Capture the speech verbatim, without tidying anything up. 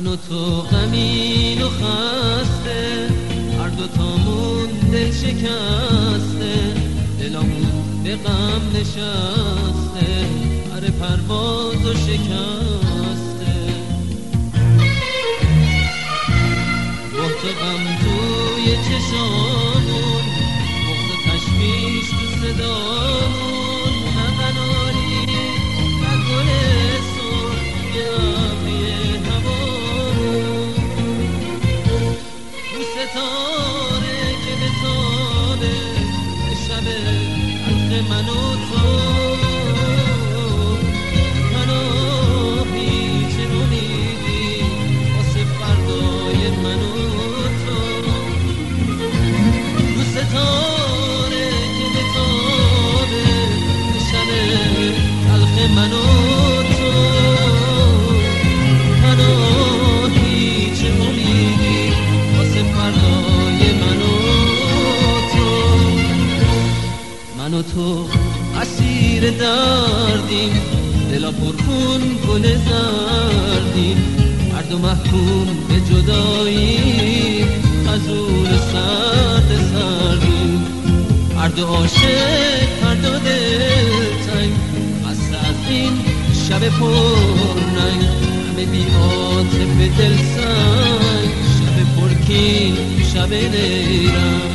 و تو غمین و خسته، هر دوتامون دل شکسته، دلامون به غم نشسته، هر پرواز و شکسته. بحت و غم توی چشامون، بغض و تشویش تو صدامون، نه قناری نه گل سرخ توی ابری هوامون، رو ستاره که بتابه به شب تلخ من و تو، پناهی چه امیدی واسه فردای من و تو، رو ستاره که بتابه به شب تلخ من و تو، پناهی چه امیدی واسه فردای من و تو. من و تو اسیر دردیم، دلا پرخون گل زردیم، هر دو محکوم به جدایی، خزور سرد سردیم، هر دو عاشق هر دو دلتنگ، خسته از این شب پرننگ، همه بی عاطفه دلسنگ، شب پرکین شب نیرنگ.